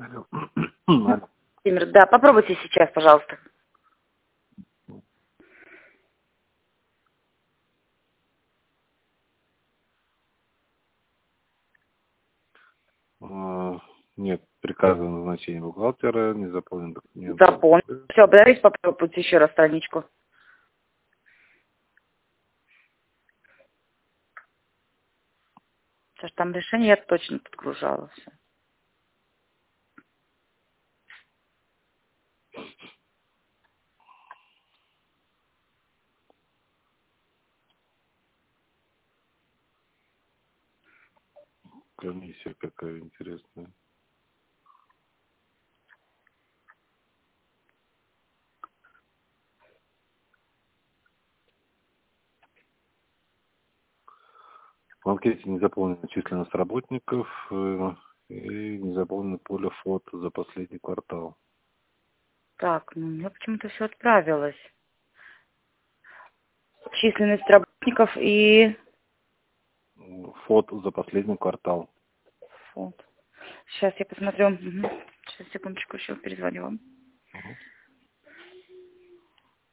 Алло. Алло. Владимир, да, попробуйте сейчас, пожалуйста. Нет, приказа о назначении бухгалтера, не заполнен документ. Заполнил. Все, обдарись, попробуйте еще раз страничку. Саш, там решение я точно подгружала все. Комиссия какая интересная. В анкете не заполнена численность работников и не заполнено поле фото за последний квартал. Так, ну у меня почему-то все отправилось. Численность работников и... Фото за последний квартал. Вот. Сейчас я посмотрю. Угу. Сейчас, секундочку, еще перезвоню вам.